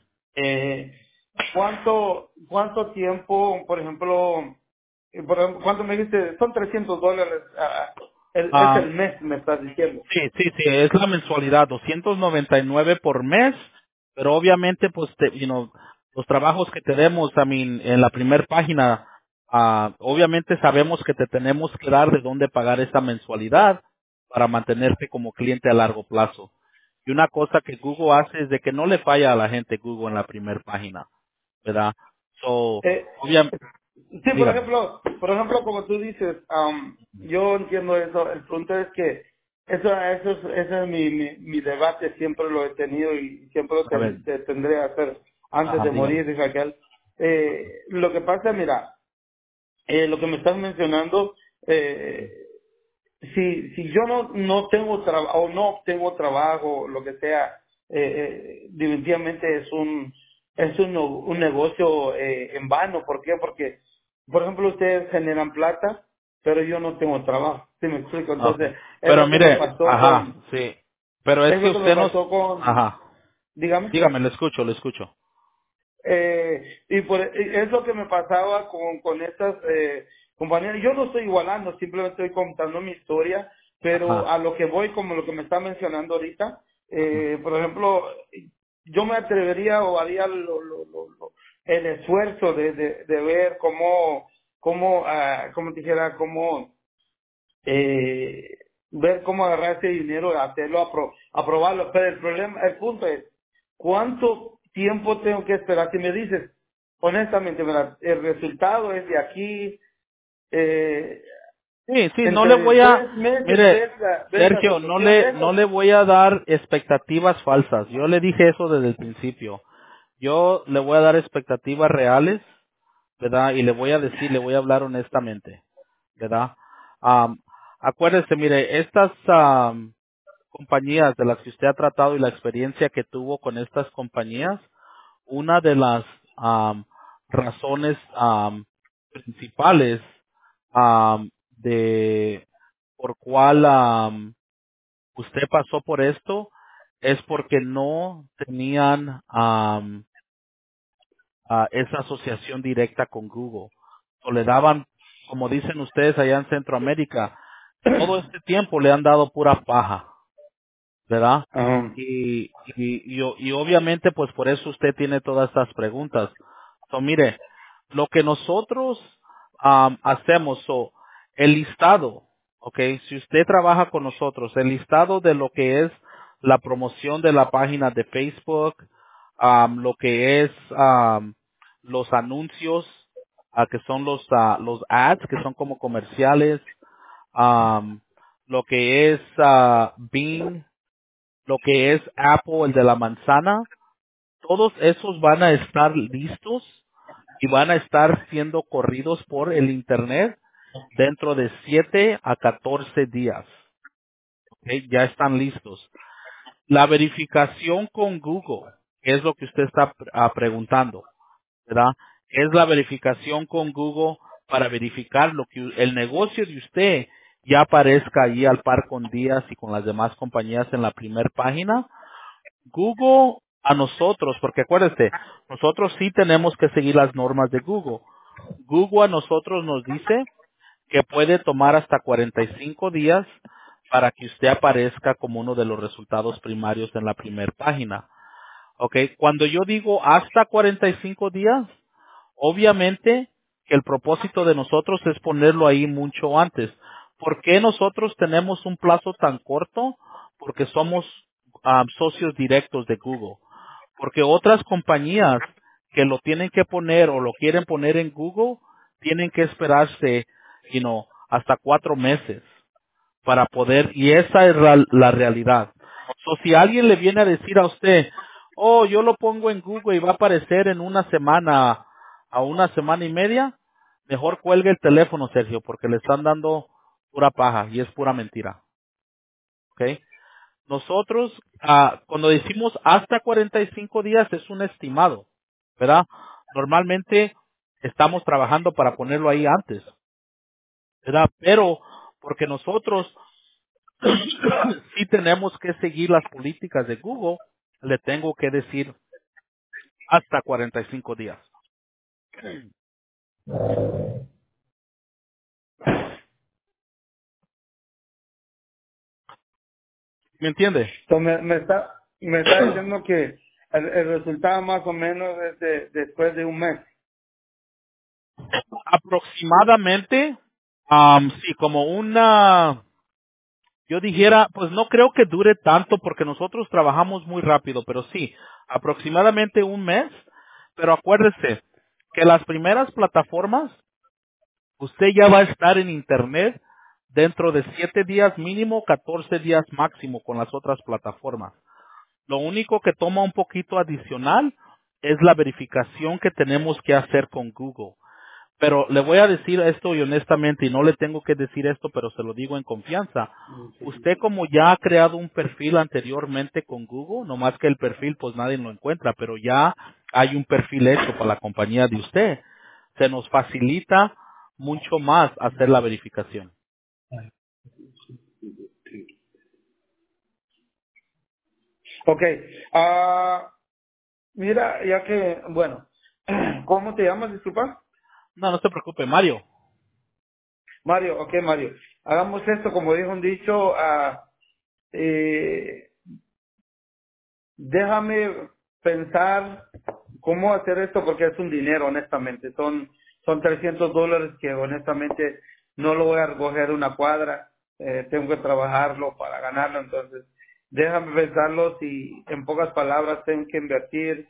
¿cuánto tiempo, por ejemplo, cuánto me dijiste? Son $300, es Ah, el mes, me estás diciendo. Sí, sí, sí, es la mensualidad, 299 por mes, pero obviamente, pues, los trabajos que tenemos, en la primera página, obviamente sabemos que te tenemos que dar de dónde pagar esa mensualidad para mantenerte como cliente a largo plazo. Y una cosa que Google hace es de que no le falla a la gente Google en la primera página, ¿verdad? So, Eh, obviamente, sí, dígame. por ejemplo, como tú dices, yo entiendo eso. El punto es que ese es mi debate, siempre lo he tenido y siempre lo A ver, tendré a hacer antes ajá, de morir, dígame. dice aquel. Lo que pasa, mira, lo que me estás mencionando, si yo no tengo trabajo o no obtengo trabajo, lo que sea, definitivamente un negocio en vano. ¿Por qué? Porque, por ejemplo, ustedes generan plata, pero yo no tengo trabajo. ¿Sí me explico? Okay. Entonces, es Pero lo que me mire, pasó ajá, con, sí. Pero es es que lo que me usted nos, pasó con, ajá. dígame. Dígame, le escucho, le escucho. Y es lo que me pasaba con estas compañías. Yo no estoy igualando, simplemente estoy contando mi historia, pero Ajá. a lo que voy, como lo que me está mencionando ahorita, por ejemplo, yo me atrevería o haría el esfuerzo de ver cómo te dijera, eh, ver cómo agarrar ese dinero, hacerlo, aprobarlo. Pero el problema, el punto es, ¿cuánto tiempo tengo que esperar? Si me dices, honestamente, mira, el resultado es de aquí, eh, Sí, sí, no le entre voy a, 3 meses mire, ves la Sergio, solución de no eso. le voy a dar expectativas falsas. Yo le dije eso desde el principio. Yo le voy a dar expectativas reales, ¿verdad? Y le voy a decir, le voy a hablar honestamente, ¿verdad? Am, acuérdese, mire, estas compañías de las que usted ha tratado y la experiencia que tuvo con estas compañías, una de las razones principales de por cuál usted pasó por esto es porque no tenían esa asociación directa con Google. O le daban, como dicen ustedes allá en Centroamérica, todo este tiempo le han dado pura paja, ¿verdad? Ajá. Y obviamente pues por eso usted tiene todas estas preguntas. So, mire, lo que nosotros hacemos, el listado, ¿ok? Si usted trabaja con nosotros, el listado de lo que es la promoción de la página de Facebook, lo que es los anuncios, que son los ads, que son como comerciales, lo que es Bing, lo que es Apple, el de la manzana, todos esos van a estar listos y van a estar siendo corridos por el Internet dentro de 7 a 14 días. ¿Ok? Ya están listos. La verificación con Google, que es lo que usted está preguntando, ¿verdad? Es la verificación con Google para verificar lo que el negocio de usted ya aparezca ahí al par con Díaz y con las demás compañías en la primera página. Google a nosotros, porque acuérdese, nosotros sí tenemos que seguir las normas de Google. Google a nosotros nos dice que puede tomar hasta 45 días para que usted aparezca como uno de los resultados primarios en la primera página. ¿Ok? Cuando yo digo hasta 45 días, obviamente que el propósito de nosotros es ponerlo ahí mucho antes. ¿Por qué nosotros tenemos un plazo tan corto? Porque somos socios directos de Google. Porque otras compañías que lo tienen que poner o lo quieren poner en Google, tienen que esperarse, hasta 4 meses para poder, y esa es la realidad. So, si alguien le viene a decir a usted, oh, yo lo pongo en Google y va a aparecer en una semana a una semana y media, mejor cuelgue el teléfono, Sergio, porque le están dando pura paja y es pura mentira. ¿Ok? Nosotros, cuando decimos hasta 45 días, es un estimado, ¿verdad? Normalmente estamos trabajando para ponerlo ahí antes, ¿verdad? Pero porque nosotros si tenemos que seguir las políticas de Google, le tengo que decir hasta 45 días. ¿Me entiende? So, me está diciendo que el resultado más o menos es después de un mes. Aproximadamente, sí, como yo dijera, pues no creo que dure tanto porque nosotros trabajamos muy rápido, pero sí, aproximadamente un mes. Pero acuérdese que las primeras plataformas, usted ya va a estar en Internet dentro de 7 días mínimo, 14 días máximo con las otras plataformas. Lo único que toma un poquito adicional es la verificación que tenemos que hacer con Google. Pero le voy a decir esto y honestamente, y no le tengo que decir esto, pero se lo digo en confianza. Usted como ya ha creado un perfil anteriormente con Google, no más que el perfil pues nadie lo encuentra, pero ya hay un perfil hecho para la compañía de usted. Se nos facilita mucho más hacer la verificación. Ok. Mira, ya que, bueno, ¿cómo te llamas, disculpa? No, no se preocupe, Mario. Mario, ok, Mario. Hagamos esto, como dijo un dicho, eh, déjame pensar cómo hacer esto porque es un dinero, honestamente. Son $300 que honestamente no lo voy a recoger de una cuadra. Tengo que trabajarlo para ganarlo. Entonces, déjame pensarlo si en pocas palabras tengo que invertir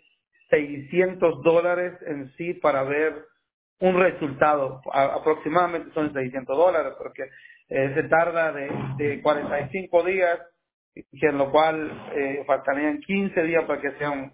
$600 en sí para ver un resultado. Aproximadamente son $600 porque se tarda de 45 días, que en lo cual faltarían 15 días para que sean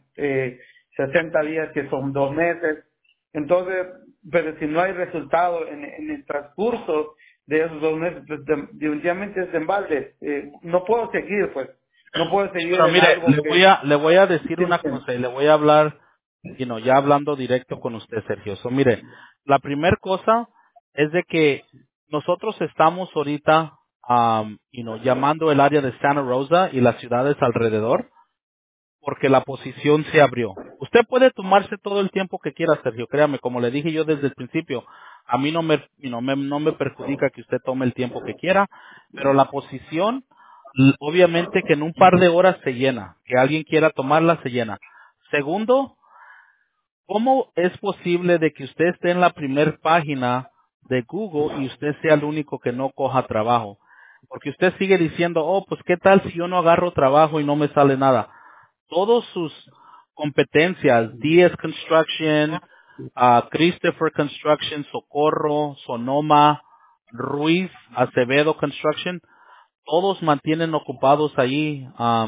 60 días, que son 2 meses. Entonces, pero si no hay resultado en el transcurso de esos 2 meses, pues definitivamente es de embalde. No puedo seguir, pues, no puedo seguir Pero en mire, algo que... le voy a decir una cosa y le voy a hablar, ya hablando directo con usted, Sergio. So, mire, la primera cosa es de que nosotros estamos ahorita, llamando el área de Santa Rosa y las ciudades alrededor porque la posición se abrió. Usted puede tomarse todo el tiempo que quiera, Sergio, créame, como le dije yo desde el principio, a mí no me perjudica que usted tome el tiempo que quiera, pero la posición, obviamente que en un par de horas se llena, que alguien quiera tomarla se llena. Segundo, ¿cómo es posible de que usted esté en la primer página de Google y usted sea el único que no coja trabajo? Porque usted sigue diciendo, oh, pues qué tal si yo no agarro trabajo y no me sale nada. Todos sus competencias, DS Construction, Christopher Construction, Socorro, Sonoma, Ruiz, Acevedo Construction, todos mantienen ocupados ahí,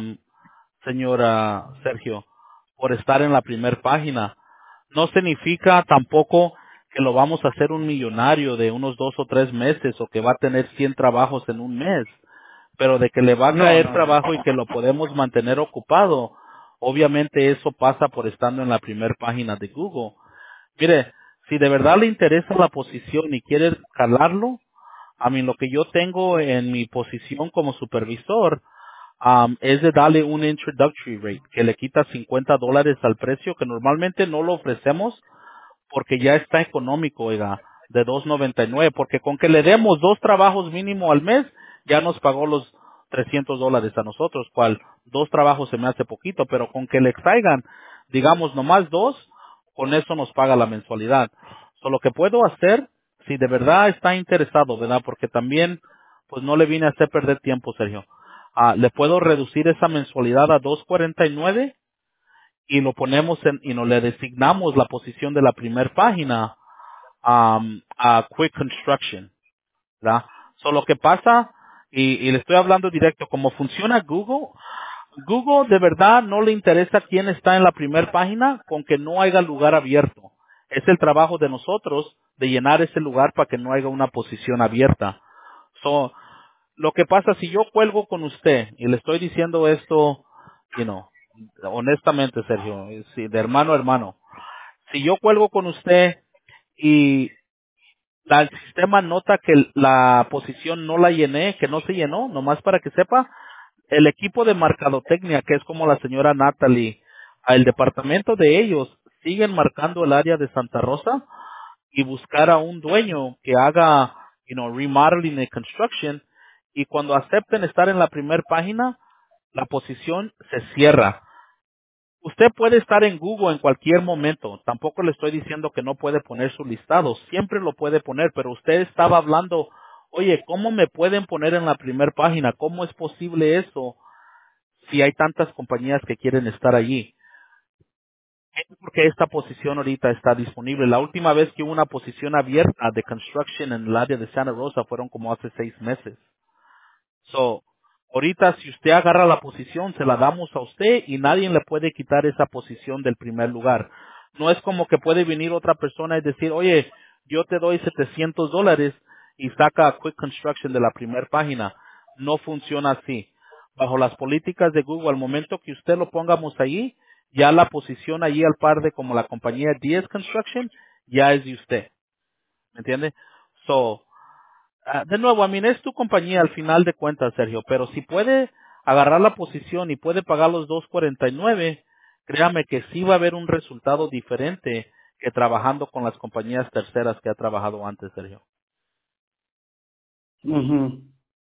señora Sergio, por estar en la primera página. No significa tampoco que lo vamos a hacer un millonario de unos 2 o 3 meses o que va a tener 100 trabajos en un mes, pero de que le va a No, caer no, no. trabajo y que lo podemos mantener ocupado, obviamente eso pasa por estando en la primera página de Google. Mire, si de verdad le interesa la posición y quiere calarlo, a mí lo que yo tengo en mi posición como supervisor es de darle un introductory rate que le quita $50 al precio que normalmente no lo ofrecemos porque ya está económico, oiga, de 2.99, porque con que le demos 2 trabajos mínimo al mes, ya nos pagó los $300 a nosotros, cual 2 trabajos se me hace poquito, pero con que le traigan, digamos, nomás 2, con eso nos paga la mensualidad. So, lo que puedo hacer, si de verdad está interesado, ¿verdad? Porque también, pues no le vine a hacer perder tiempo, Sergio. Le puedo reducir esa mensualidad a 2.49 y lo ponemos y no le designamos la posición de la primera página a Quick Construction, ¿verdad? So, lo que pasa, y le estoy hablando directo, como funciona Google, Google de verdad no le interesa quién está en la primera página con que no haya lugar abierto. Es el trabajo de nosotros de llenar ese lugar para que no haya una posición abierta. So, lo que pasa si yo cuelgo con usted y le estoy diciendo esto, you know, honestamente, Sergio, sí, de hermano a hermano, si yo cuelgo con usted y el sistema nota que la posición no la llené, que no se llenó, nomás para que sepa, el equipo de mercadotecnia, que es como la señora Natalie, el departamento de ellos, siguen marcando el área de Santa Rosa y buscar a un dueño que haga, remodeling y construction, y cuando acepten estar en la primera página, la posición se cierra. Usted puede estar en Google en cualquier momento. Tampoco le estoy diciendo que no puede poner su listado. Siempre lo puede poner, pero usted estaba hablando, oye, ¿cómo me pueden poner en la primera página? ¿Cómo es posible eso si hay tantas compañías que quieren estar allí? Es porque esta posición ahorita está disponible. La última vez que hubo una posición abierta de construction en el área de Santa Rosa fueron como hace 6 meses. So, ahorita si usted agarra la posición, se la damos a usted y nadie le puede quitar esa posición del primer lugar. No es como que puede venir otra persona y decir, oye, yo te doy $700 y saca a Quick Construction de la primera página. No funciona así. Bajo las políticas de Google, al momento que usted lo pongamos ahí, ya la posición allí al par de como la compañía DS Construction, ya es de usted. ¿Me entiende? So, de nuevo, a mí es tu compañía al final de cuentas, Sergio, pero si puede agarrar la posición y puede pagar los 2.49, créame que sí va a haber un resultado diferente que trabajando con las compañías terceras que ha trabajado antes, Sergio. Ujú.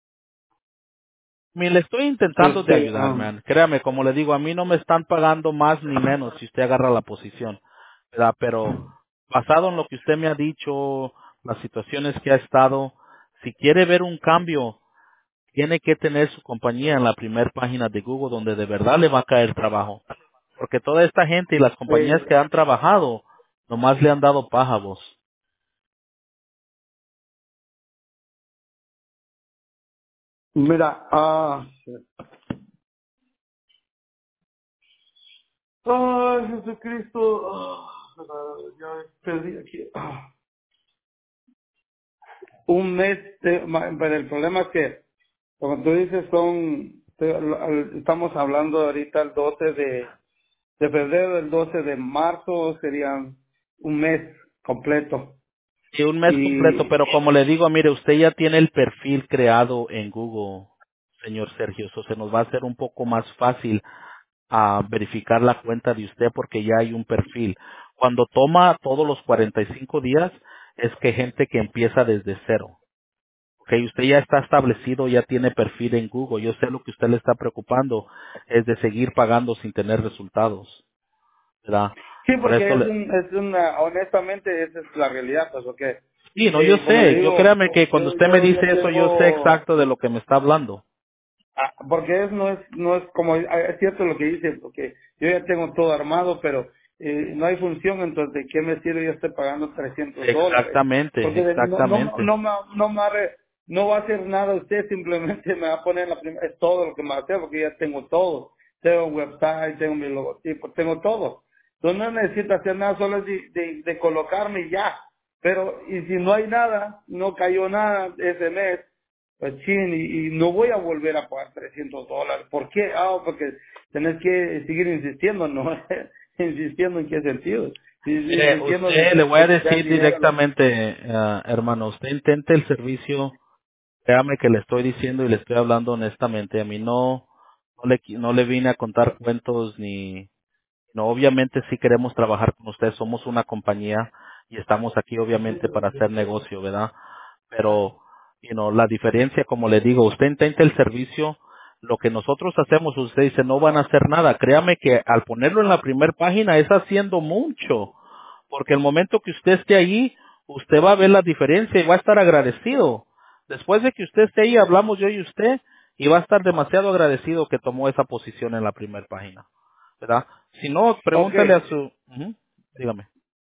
Le estoy intentando de ayudar, Ah, man. Créame, como le digo, a mí no me están pagando más ni menos si usted agarra la posición, ¿verdad? Pero basado en lo que usted me ha dicho, las situaciones que ha estado, si quiere ver un cambio, tiene que tener su compañía en la primera página de Google donde de verdad le va a caer trabajo. Porque toda esta gente y las compañías que han trabajado, nomás le han dado pájaros. mira, ay, Jesucristo, ya perdí aquí. Un mes, pero el problema es que, como tú dices, estamos hablando ahorita el 12 de febrero, el 12 de marzo, serían un mes completo. Y un mes completo, Y pero como le digo, mire, usted ya tiene el perfil creado en Google, señor Sergio. Eso se nos va a hacer un poco más fácil a verificar la cuenta de usted porque ya hay un perfil. Cuando toma todos los 45 días, es que gente que empieza desde cero. Ok, usted ya está establecido, ya tiene perfil en Google. Yo sé lo que usted le está preocupando es de seguir pagando sin tener resultados, ¿verdad? sí, Por porque eso le, honestamente, esa es la realidad, pues, porque, sí, no, yo como le sé, yo digo, créame que cuando usted me yo dice eso, yo sé tengo. exacto de lo que me está hablando. Porque no es como, es cierto lo que dice, porque yo ya tengo todo armado, pero no hay función, entonces ¿de qué me sirve yo estoy pagando $300? Exactamente, Porque exactamente. no va a hacer nada usted, simplemente me va a poner la primera, es todo lo que me va a hacer, porque ya tengo todo. Tengo un website, tengo mi logotipo, tengo todo. Entonces no necesito hacer nada, solo es de colocarme y ya. Pero, y si no hay nada, no cayó nada ese mes, pues chin, y no voy a volver a pagar $300. ¿Por qué? Porque tenés que seguir insistiendo, ¿no? Insistiendo en qué sentido. Mire, Insistiendo usted le voy a de que sea decir dinero, ¿no? directamente, hermano, usted intente el servicio, créame que le estoy diciendo y le estoy hablando honestamente, a mí no le vine a contar cuentos ni, no, obviamente sí queremos trabajar con usted, somos una compañía y estamos aquí obviamente para hacer negocio, ¿verdad? Pero, la diferencia, como le digo, usted intenta el servicio, lo que nosotros hacemos, usted dice, no van a hacer nada. Créame que al ponerlo en la primera página es haciendo mucho, porque el momento que usted esté ahí, usted va a ver la diferencia y va a estar agradecido. Después de que usted esté ahí, hablamos yo y usted, y va a estar demasiado agradecido que tomó esa posición en la primera página, ¿verdad? Si no, Ok, pregúntale a su... Ujú, dígame.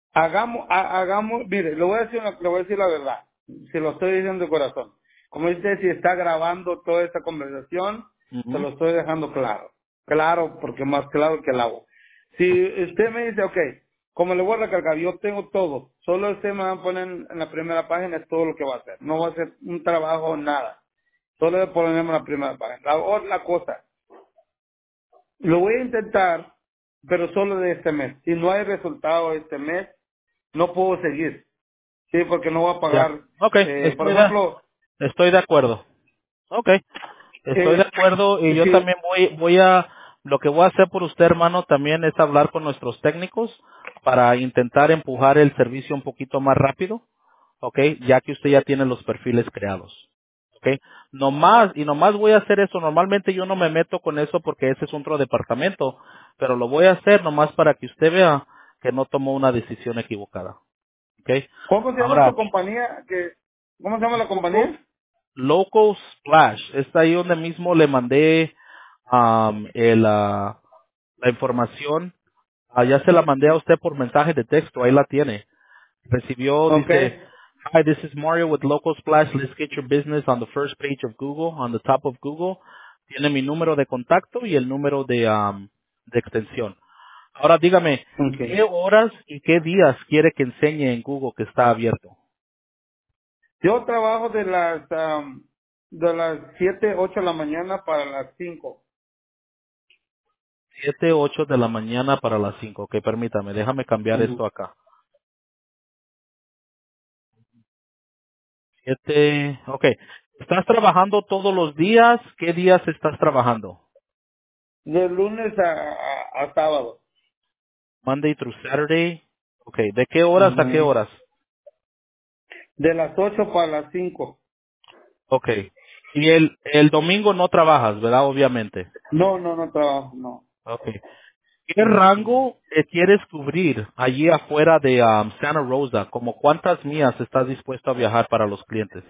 mire, le voy a decir la verdad, se lo estoy diciendo de corazón. Como dice, si está grabando toda esta conversación, se Ujú, lo estoy dejando claro. Claro, porque más claro que el agua. Si usted me dice, ok, como le voy a recargar, yo tengo todo, solo usted me va a poner en la primera página, es todo lo que va a hacer. No va a hacer un trabajo, nada. Solo le ponemos en la primera página. La otra cosa, lo voy a intentar, pero solo de este mes. Si no hay resultado este mes, no puedo seguir. Sí, porque no voy a ya. pagar. Ok, Por ejemplo, estoy de acuerdo. Ok, estoy de eh, acuerdo y yo sí, también lo que voy a hacer por usted, hermano, también es hablar con nuestros técnicos para intentar empujar el servicio un poquito más rápido, ok, ya que usted ya tiene los perfiles creados, ok. Nomás voy a hacer eso. Normalmente yo no me meto con eso porque ese es otro departamento, pero lo voy a hacer nomás para que usted vea que no tomó una decisión equivocada, ok. ¿cómo se llama Ahora, tu compañía? ¿Cómo se llama la compañía? Local Splash, está ahí donde mismo le mandé la información. Ya se la mandé a usted por mensaje de texto, ahí la tiene. Recibió, Ok. dice, "Hi, this is Mario with Local Splash. Let's get your business on the first page of Google, on the top of Google." Tiene mi número de contacto y el número de extensión. Ahora dígame, ¿qué Okay. horas y qué días quiere que enseñe en Google que está abierto? Yo trabajo de las 7 8 de la mañana para las 5. 7, 8 de la mañana para las 5. Ok, permítame, déjame cambiar esto acá. Ok. ¿Estás trabajando todos los días? ¿Qué días estás trabajando? De lunes a sábado. Monday through Saturday. Ok. ¿De qué horas a qué Ujú. horas? De las 8 para las 5. Ok. Y el domingo no trabajas, ¿verdad? Obviamente. No, no, no trabajo, no. Ok. ¿Qué rango quieres cubrir allí afuera de Santa Rosa? ¿Como cuántas millas estás dispuesto a viajar para los clientes?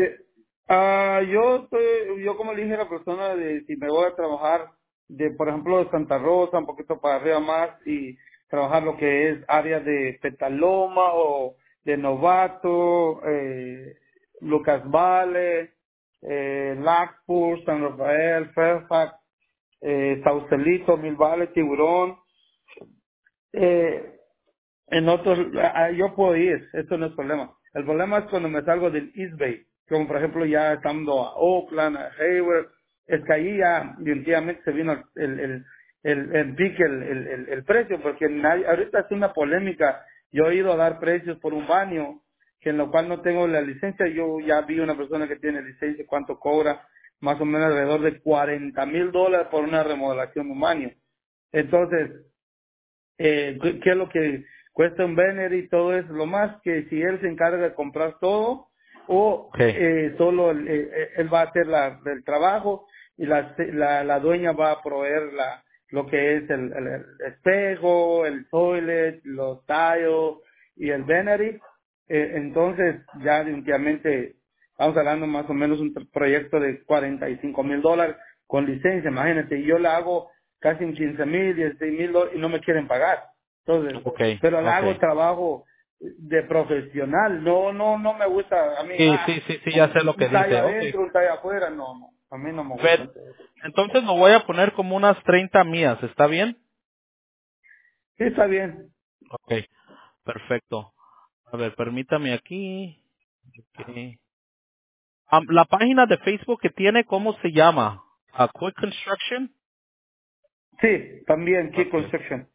Yo como le dije a la persona de si me voy a trabajar de, por ejemplo, de Santa Rosa, un poquito para arriba más y trabajar lo que es área de Petaloma o de Novato, Lucas Valley, Lackpur, San Rafael, Fairfax, Saucelito, Mil Valle, Tiburón, eh, en otros, yo puedo ir, esto no es problema. El problema es cuando me salgo del East Bay, como por ejemplo ya estando a Oakland, a Hayward, es que ahí ya definitivamente se vino el pique, el precio, porque ahorita es una polémica. Yo he ido a dar precios por un baño, que en lo cual no tengo la licencia. Yo ya vi una persona que tiene licencia, cuánto cobra, más o menos alrededor de $40,000 por una remodelación de un baño. Entonces, qué es lo que cuesta un banner y todo eso, lo más que si él se encarga de comprar todo o Ok. solo él va a hacer el trabajo y la dueña va a proveer lo que es el espejo, el toilet, los tiles y el vanity. Entonces ya definitivamente estamos hablando más o menos un proyecto de $45,000 con licencia, imagínate, y yo le hago casi en 15,000, $16,000 y no me quieren pagar. Entonces, Ok. pero le Ok. hago trabajo de profesional, no me gusta a mí, Sí, sí, sí, sí, ya sé lo que un tallo dice. Ok. adentro, un tallo afuera, no, a mí no me gusta Ver, hacer eso. entonces lo voy a poner como unas 30 millas, ¿está bien? Sí, está bien. Ok, perfecto. A ver, permítame aquí. Ok. La página de Facebook que tiene, ¿cómo se llama? Quick Construction. Sí, también, Key Ok. Construction.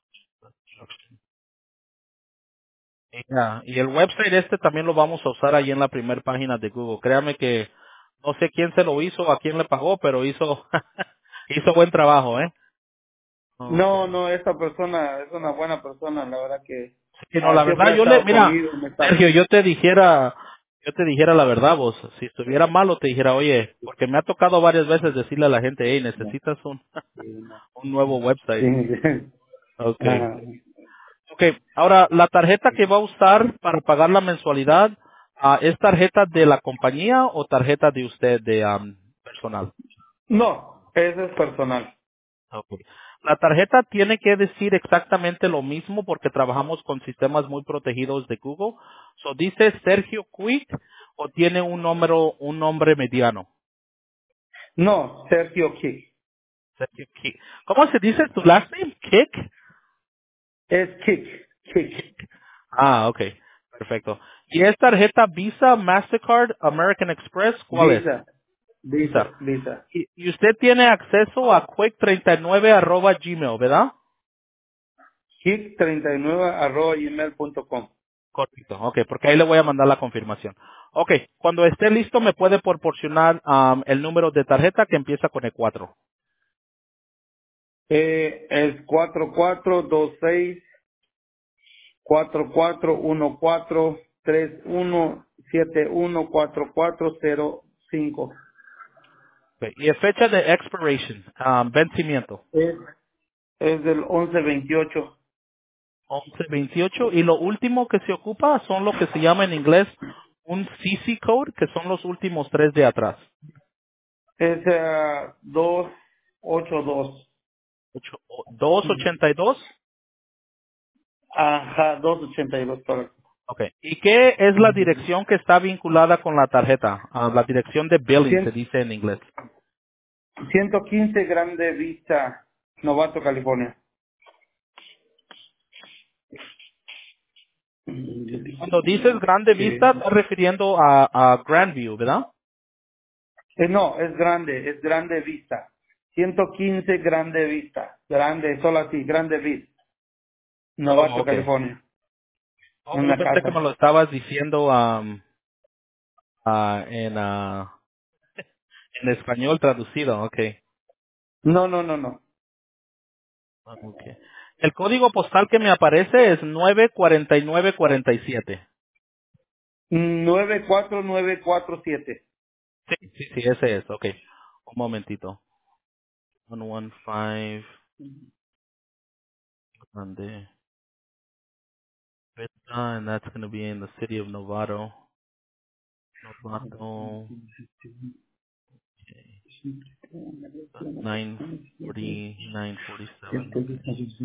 Ya, y el website este también lo vamos a usar ahí en la primera página de Google. Créame que no sé quién se lo hizo, a quién le pagó, pero hizo hizo buen trabajo, ¿eh? No, Okay. no, esta persona es una buena persona, la verdad que Sí, no, la siempre verdad, ha estado mira, conmigo, me está. Sergio, yo te dijera la verdad, vos, si estuviera malo te dijera, oye, porque me ha tocado varias veces decirle a la gente, hey, No, necesitas un, sí, no. un nuevo Sí, website. Okay. ajá. Okay. Ahora, la tarjeta que va a usar para pagar la mensualidad, ¿es tarjeta de la compañía o tarjeta de usted de personal? No, ese es personal. Okay. La tarjeta tiene que decir exactamente lo mismo porque trabajamos con sistemas muy protegidos de Google. So, ¿dice Sergio Quick o tiene un nombre mediano? No, Sergio Kick. Sergio Quick. ¿Cómo se dice tu last name? Kick. Es Kick, Kick. Okay. Perfecto. ¿Y es tarjeta Visa, Mastercard, American Express? ¿Cuál es? Visa, Visa. Visa, Visa. Y usted tiene acceso a quick39 ¿verdad? Kick39@gmail.com. Correcto, ok, porque ahí le voy a mandar la confirmación. Ok, cuando esté listo me puede proporcionar el número de tarjeta que empieza con el 4. Es 4426-4414-3171-4405. Ok, y es fecha de expiration, vencimiento, Es del 1128. 11/28, y lo último que se ocupa son lo que se llama en inglés un CC code, que son los últimos tres de atrás. Es 282. 282. Ajá, 282, correcto. Ok, ¿y qué es la dirección que está vinculada con la tarjeta? La dirección de billing se dice en inglés. 115 Grande Vista, Novato, California. Cuando dices Grande Vista, estás refiriendo a Grandview, ¿verdad? No, es Grande Vista. 115 Grande Vista. Grande, solo así, Grande Vista. Oh, Novato, okay. California. Oh, yo Una pensé que me casa. lo estabas diciendo en español traducido, okay. No, no, no, no. Okay. El código postal que me aparece es 94947. 94947. Sí, sí, sí, ese es, okay. Un momentito. 115 Grande Vista, and that's going to be in the city of Novato. Novato, okay. 940, 947, okay.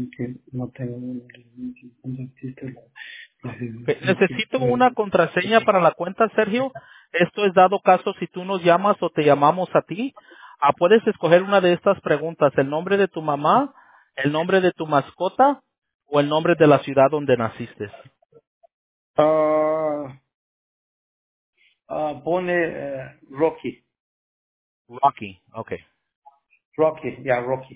Ok, necesito una contraseña para la cuenta, Sergio. Esto es dado caso si tú nos llamas o te llamamos a ti. Puedes escoger una de estas preguntas: el nombre de tu mamá, el nombre de tu mascota o el nombre de la ciudad donde naciste. Ah, pone Rocky. Rocky, okay. Rocky, ya, Rocky.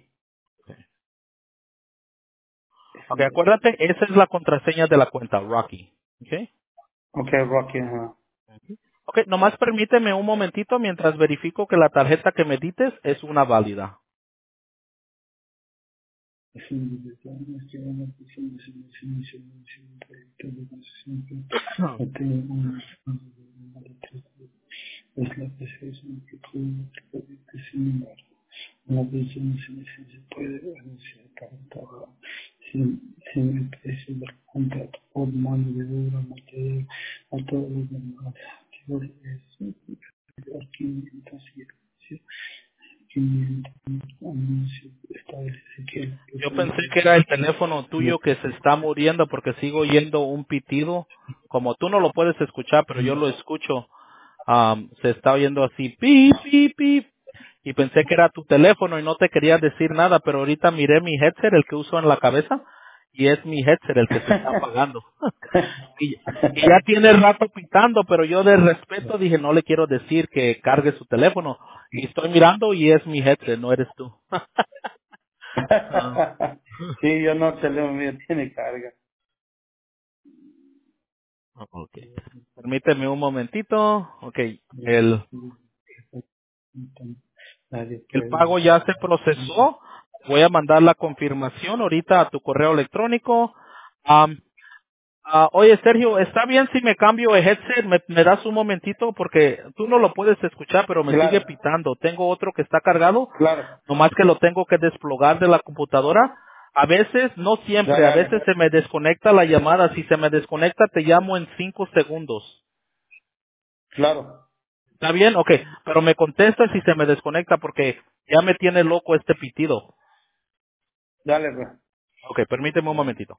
Ok, acuérdate, esa es la contraseña de la cuenta, Rocky. Okay. Ok, Rocky, ajá. Ok, nomás permíteme un momentito mientras verifico que la tarjeta que me dices es una válida. Yo pensé que era el teléfono tuyo que se está muriendo porque sigo oyendo un pitido. Como tú no lo puedes escuchar, pero yo lo escucho. Se está oyendo así, pip, pip, pip. Y pensé que era tu teléfono y no te quería decir nada, pero ahorita miré mi headset, el que uso en la cabeza, y es mi headset el que se está apagando. y ya tiene rato pitando, pero yo de respeto dije, no le quiero decir que cargue su teléfono. Y estoy mirando y es mi headset, no eres tú. Ah, Sí, yo no, teléfono mío tiene carga. okay. Permíteme un momentito. Okay, el pago ya se procesó. Voy a mandar la confirmación ahorita a tu correo electrónico. Oye, Sergio, ¿está bien si me cambio de headset? ¿Me das un momentito? Porque tú no lo puedes escuchar, pero me sigue Claro, pitando. Tengo otro que está cargado, claro. nomás que lo tengo que desplogar de la computadora. A veces, no siempre, Dale, a veces dale. se me desconecta la llamada. Si se me desconecta, te llamo en 5 segundos. Claro. ¿Está bien? Ok, pero me contesta si se me desconecta porque ya me tiene loco este pitido. Dale, pues. Ok, permíteme un momentito.